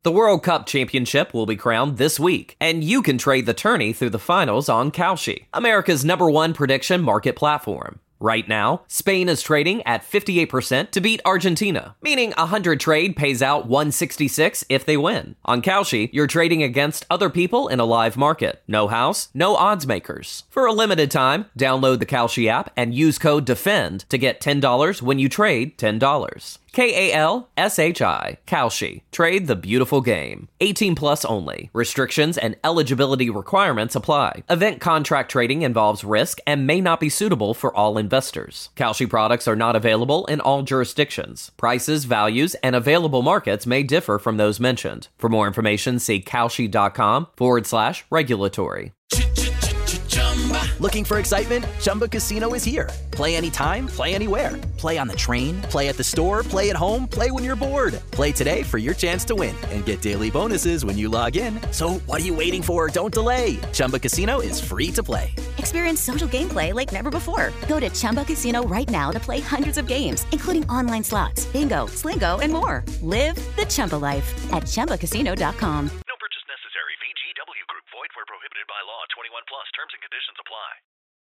The World Cup Championship will be crowned this week, and you can trade the tourney through the finals on Kalshi, America's #1 prediction market platform. Right now, Spain is trading at 58% to beat Argentina, meaning 100 trade pays out 166 if they win. On Kalshi, you're trading against other people in a live market. No house, no odds makers. For a limited time, download the Kalshi app and use code DEFEND to get $10 when you trade $10. Kalshi. Kalshi. Trade the beautiful game. 18 plus only. Restrictions and eligibility requirements apply. Event contract trading involves risk and may not be suitable for all investors. Kalshi products are not available in all jurisdictions. Prices, values, and available markets may differ from those mentioned. For more information, see kalshi.com/regulatory. Looking for excitement? Chumba Casino is here. Play anytime, play anywhere. Play on the train, play at the store, play at home, play when you're bored. Play today for your chance to win and get daily bonuses when you log in. So what are you waiting for? Don't delay. Chumba Casino is free to play. Experience social gameplay like never before. Go to Chumba Casino right now to play hundreds of games, including online slots, bingo, Slingo, and more. Live the Chumba life at ChumbaCasino.com. No purchase necessary. VGW Group. Void where prohibited by law. 21 plus. Terms and conditions apply.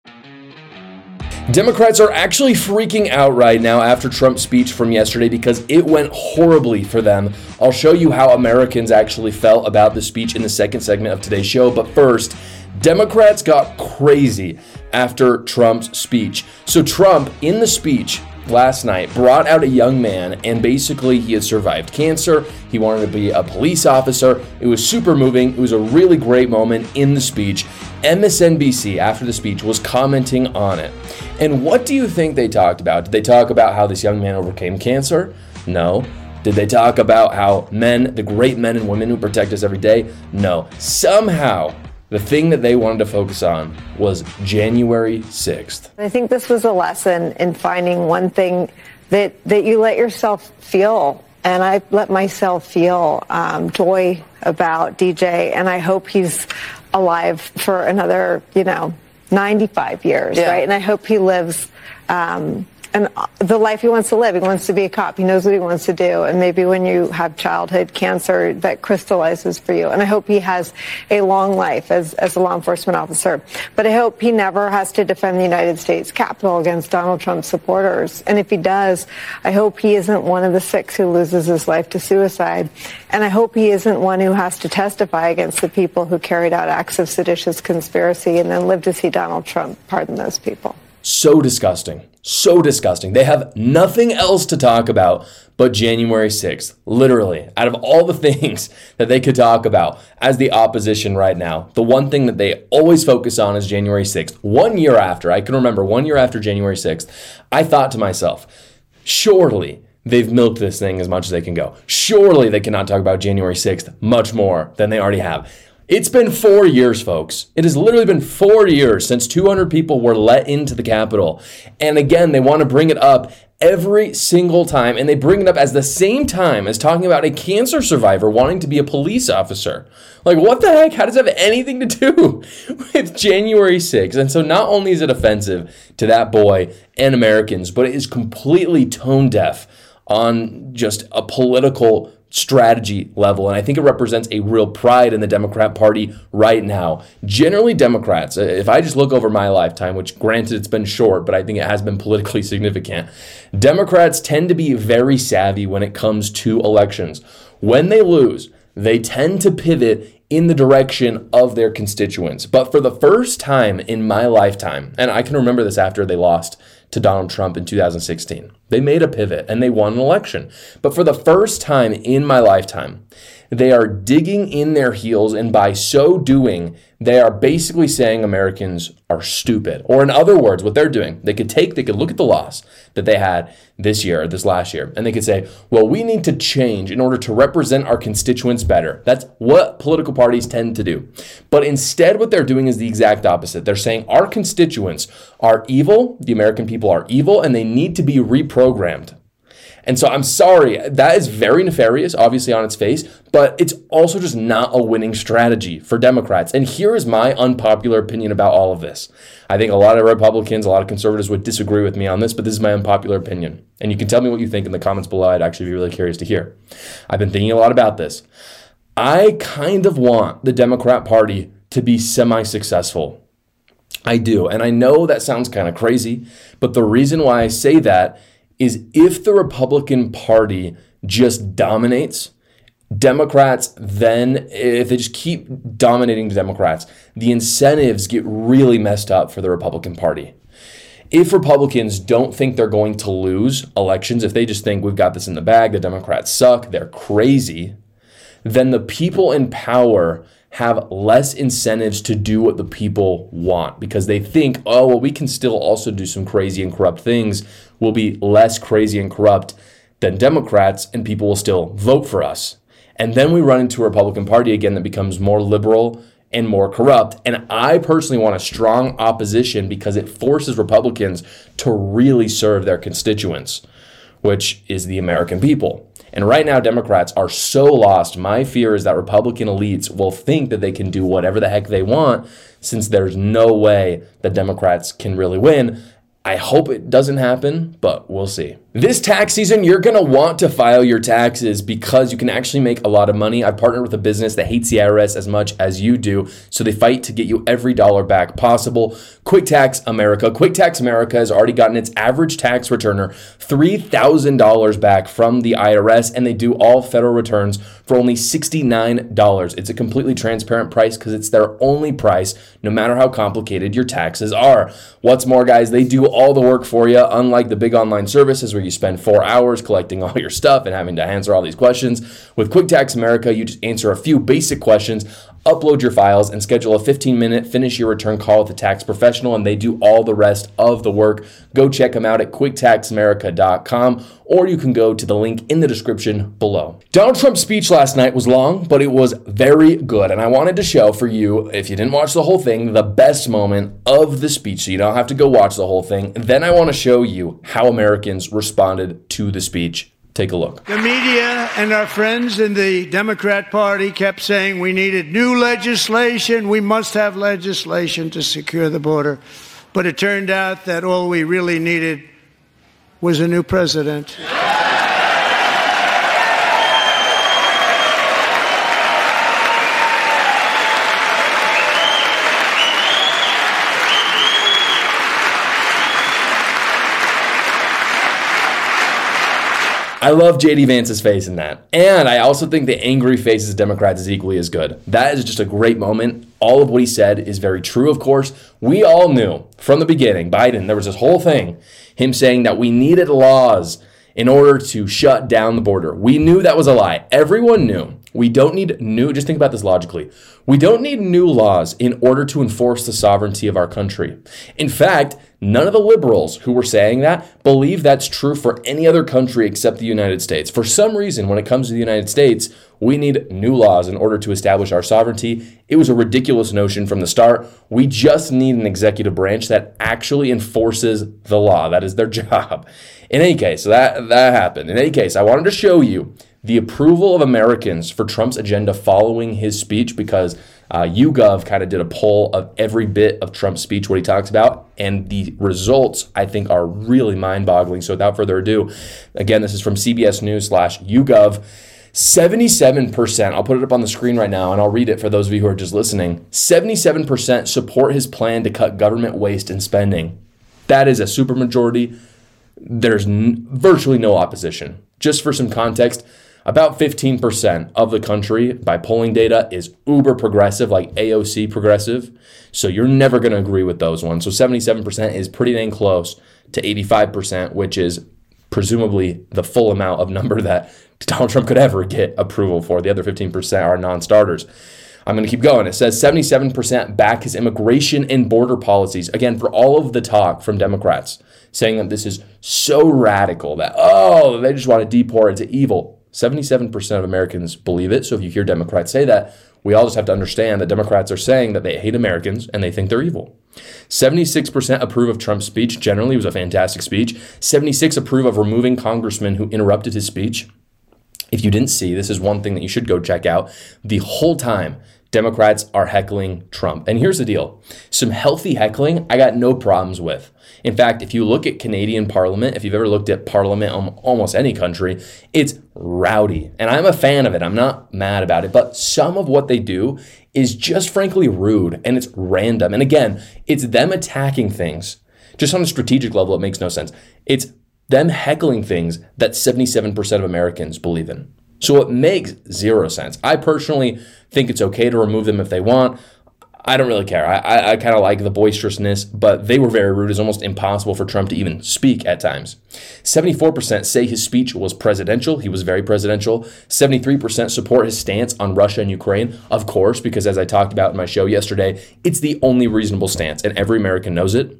Democrats are actually freaking out right now after Trump's speech from yesterday because it went horribly for them. I'll show you how Americans actually felt about the speech in the second segment of today's show. But first, Democrats got crazy after Trump's speech. So Trump, in the speech last night, brought out a young man, and basically he had survived cancer. He wanted to be a police officer. It was super moving. It was a really great moment in the speech. MSNBC, after the speech, was commenting on it. And what do you think they talked about? Did they talk about how this young man overcame cancer? No. Did they talk about how men, the great men and women who protect us every day? No. Somehow, the thing that they wanted to focus on was January 6th. I think this was a lesson in finding one thing that you let yourself feel. And I let myself feel joy about DJ. And I hope he's alive for another, 95 years, right? And I hope he lives and the life he wants to live. He wants to be a cop. He knows what he wants to do. And maybe when you have childhood cancer, that crystallizes for you. And I hope he has a long life as a law enforcement officer. But I hope he never has to defend the United States Capitol against Donald Trump's supporters. And if he does, I hope he isn't one of the 6 who loses his life to suicide. And I hope he isn't one who has to testify against the people who carried out acts of seditious conspiracy and then live to see Donald Trump pardon those people. So disgusting. So disgusting. They have nothing else to talk about but January 6th. Literally, out of all the things that they could talk about as the opposition right now, the one thing that they always focus on is January 6th. 1 year after, I can remember 1 year after January 6th, I thought to myself, surely they've milked this thing as much as they can go. Surely they cannot talk about January 6th much more than they already have. It's been 4 years, folks. It has literally been 4 years since 200 people were let into the Capitol. And again, they want to bring it up every single time, and they bring it up as the same time as talking about a cancer survivor wanting to be a police officer. Like, what the heck? How does that have anything to do with January 6th? And so not only is it offensive to that boy and Americans, but it is completely tone deaf on just a political strategy level. And I think it represents a real pride in the Democrat Party right now. Generally, Democrats, if I just look over my lifetime, which granted it's been short, but I think it has been politically significant, Democrats tend to be very savvy when it comes to elections. When they lose, they tend to pivot in the direction of their constituents. But for the first time in my lifetime, and I can remember this after they lost to Donald Trump in 2016, they made a pivot and they won an election. But for the first time in my lifetime, they are digging in their heels, and by so doing, they are basically saying Americans are stupid. Or in other words, what they're doing, they could look at the loss that they had this last year, and they could say, well, we need to change in order to represent our constituents better. That's what political parties tend to do. But instead, what they're doing is the exact opposite. They're saying our constituents are evil, the American people are evil, and they need to be reprogrammed. And so I'm sorry, that is very nefarious, obviously on its face, but it's also just not a winning strategy for Democrats. And here is my unpopular opinion about all of this. I think a lot of Republicans, a lot of conservatives would disagree with me on this, but this is my unpopular opinion. And you can tell me what you think in the comments below. I'd actually be really curious to hear. I've been thinking a lot about this. I kind of want the Democrat Party to be semi-successful. I do. And I know that sounds kind of crazy, but the reason why I say that is if the Republican Party just dominates, Democrats then, if they just keep dominating the Democrats, the incentives get really messed up for the Republican Party. If Republicans don't think they're going to lose elections, if they just think we've got this in the bag, the Democrats suck, they're crazy, then the people in power have less incentives to do what the people want because they think, oh, well, we can still also do some crazy and corrupt things. We'll be less crazy and corrupt than Democrats, and people will still vote for us. And then we run into a Republican Party again that becomes more liberal and more corrupt. And I personally want a strong opposition because it forces Republicans to really serve their constituents, which is the American people. And right now, Democrats are so lost. My fear is that Republican elites will think that they can do whatever the heck they want since there's no way that Democrats can really win. I hope it doesn't happen, but we'll see. This tax season, you're going to want to file your taxes because you can actually make a lot of money. I've partnered with a business that hates the IRS as much as you do, so they fight to get you every dollar back possible. Quick Tax America. Quick Tax America has already gotten its average tax returner $3,000 back from the IRS, and they do all federal returns for only $69. It's a completely transparent price because it's their only price, no matter how complicated your taxes are. What's more, guys, they do all the work for you, unlike the big online services where you spend 4 hours collecting all your stuff and having to answer all these questions. With Quick Tax America, you just answer a few basic questions, upload your files, and schedule a 15-minute finish your return call with a tax professional, and they do all the rest of the work. Go check them out at quicktaxamerica.com, or you can go to the link in the description below. Donald Trump's speech last night was long, but it was very good, and I wanted to show for you, if you didn't watch the whole thing, the best moment of the speech, so you don't have to go watch the whole thing. Then I want to show you how Americans responded to the speech. Take a look. The media and our friends in the Democrat Party kept saying we needed new legislation. We must have legislation to secure the border. But it turned out that all we really needed was a new president. I love J.D. Vance's face in that. And I also think the angry faces of Democrats is equally as good. That is just a great moment. All of what he said is very true, of course. We all knew from the beginning, Biden, there was this whole thing, him saying that we needed laws in order to shut down the border. We knew that was a lie. Everyone knew. We don't need new, just think about this logically. We don't need new laws in order to enforce the sovereignty of our country. In fact, none of the liberals who were saying that believe that's true for any other country except the United States. For some reason, when it comes to the United States, we need new laws in order to establish our sovereignty. It was a ridiculous notion from the start. We just need an executive branch that actually enforces the law. That is their job. In any case, so that happened. In any case, I wanted to show you the approval of Americans for Trump's agenda following his speech because YouGov kind of did a poll of every bit of Trump's speech, what he talks about, and the results, I think, are really mind-boggling. So without further ado, again, this is from CBS News/YouGov. 77%, I'll put it up on the screen right now, and I'll read it for those of you who are just listening. 77% support his plan to cut government waste and spending. That is a supermajority. There's virtually no opposition. Just for some context, about 15% of the country, by polling data, is uber progressive, like AOC progressive. So you're never going to agree with those ones. So 77% is pretty dang close to 85%, which is presumably the full amount of number that Donald Trump could ever get approval for. The other 15% are non-starters. I'm going to keep going. It says 77% back his immigration and border policies. Again, for all of the talk from Democrats saying that this is so radical that, oh, they just want to deport, it's evil. 77% of Americans believe it. So if you hear Democrats say that, we all just have to understand that Democrats are saying that they hate Americans and they think they're evil. 76% approve of Trump's speech. Generally, it was a fantastic speech. 76% approve of removing congressmen who interrupted his speech. if you didn't see, this is one thing that you should go check out. The whole time, Democrats are heckling Trump. And here's the deal. Some healthy heckling, I got no problems with. In fact, if you look at Canadian Parliament, if you've ever looked at Parliament in almost any country, it's rowdy. And I'm a fan of it. I'm not mad about it. But some of what they do is just frankly rude and it's random. And again, it's them attacking things. Just on a strategic level, it makes no sense. It's them heckling things that 77% of Americans believe in. So it makes zero sense. I personally think it's okay to remove them if they want. I don't really care. I kind of like the boisterousness, but they were very rude. It's almost impossible for Trump to even speak at times. 74% say his speech was presidential. He was very presidential. 73% support his stance on Russia and Ukraine, of course, because as I talked about in my show yesterday, it's the only reasonable stance, and every American knows it.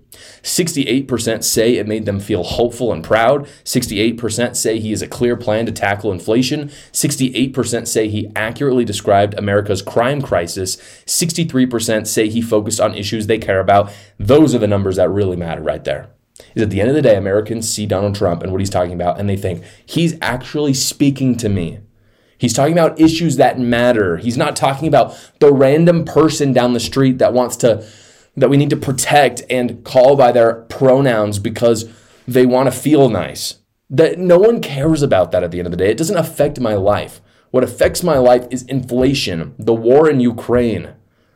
68% say it made them feel hopeful and proud. 68% say he has a clear plan to tackle inflation. 68% say he accurately described America's crime crisis. 63% say he focused on issues they care about. Those are the numbers that really matter right there. Is at the end of the day, Americans see Donald Trump and what he's talking about, and they think, he's actually speaking to me. He's talking about issues that matter. He's not talking about the random person down the street that we need to protect and call by their pronouns because they want to feel nice. That no one cares about that at the end of the day. It doesn't affect my life. What affects my life is inflation, the war in Ukraine,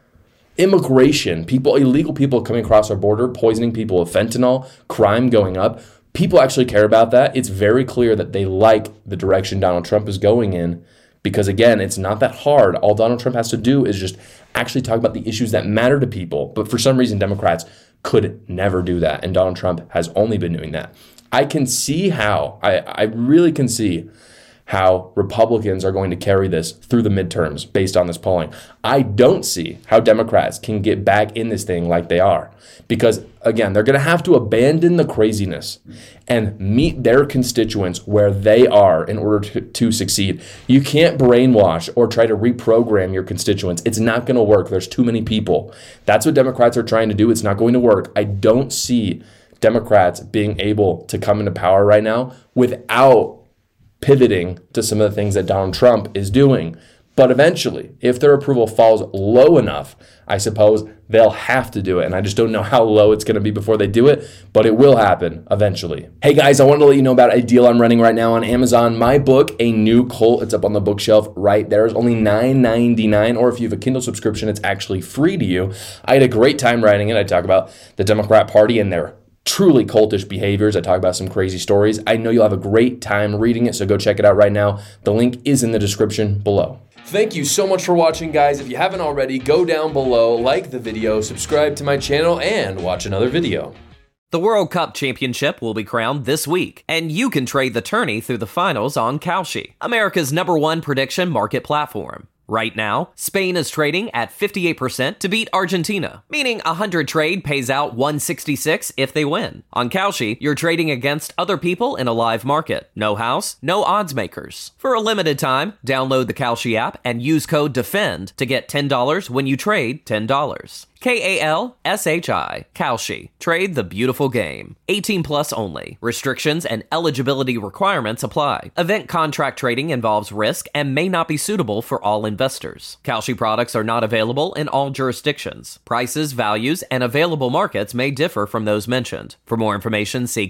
immigration, illegal people coming across our border, poisoning people with fentanyl, crime going up. People actually care about that. It's very clear that they like the direction Donald Trump is going in because, again, it's not that hard. All Donald Trump has to do is just actually talk about the issues that matter to people. But for some reason, Democrats could never do that. And Donald Trump has only been doing that. I can see how, I really can see how Republicans are going to carry this through the midterms based on this polling. I don't see how Democrats can get back in this thing like they are. Because, again, they're going to have to abandon the craziness and meet their constituents where they are in order to succeed. You can't brainwash or try to reprogram your constituents. It's not going to work. There's too many people. That's what Democrats are trying to do. It's not going to work. I don't see Democrats being able to come into power right now without pivoting to some of the things that Donald Trump is doing. But eventually, if their approval falls low enough, I suppose they'll have to do it. And I just don't know how low it's going to be before they do it, but it will happen eventually. Hey guys, I wanted to let you know about a deal I'm running right now on Amazon. My book, A New Cult, it's up on the bookshelf right there. It's only $9.99, or if you have a Kindle subscription, it's actually free to you. I had a great time writing it. I talk about the Democrat Party and their truly cultish behaviors. I talk about some crazy stories. I know you'll have a great time reading it, so go check it out right now. The link is in the description below. Thank you so much for watching, guys. If you haven't already, go down below, like the video, subscribe to my channel, and watch another video. The World Cup Championship will be crowned this week, and you can trade the tourney through the finals on Kalshi, America's #1 prediction market platform. Right now, Spain is trading at 58% to beat Argentina, meaning 100 trade pays out 166 if they win. On Kalshi, you're trading against other people in a live market. No house, no odds makers. For a limited time, download the Kalshi app and use code DEFEND to get $10 when you trade $10. Kalshi, Kalshi. Trade the beautiful game. 18 plus only. Restrictions and eligibility requirements apply. Event contract trading involves risk and may not be suitable for all investors. Kalshi products are not available in all jurisdictions. Prices, values, and available markets may differ from those mentioned. For more information, see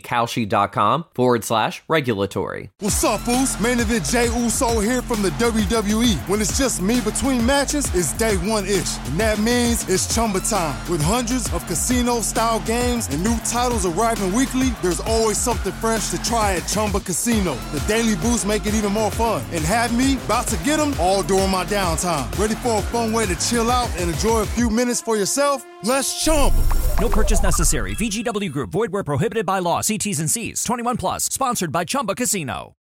Kalshi.com/regulatory. What's up, Boost? Main event Jey Uso here from the WWE. When it's just me between matches, it's day one-ish. And that means it's Chumba time. With hundreds of casino-style games and new titles arriving weekly, there's always something fresh to try at Chumba Casino. The Daily Boost make it even more fun. And have me about to get them all during my downtime. Ready for a fun way to chill out and enjoy a few minutes for yourself? Let's Chumba. No purchase necessary. VGW Group. Void where prohibited by law. See T's and C's. 21 plus. Sponsored by Chumba Casino.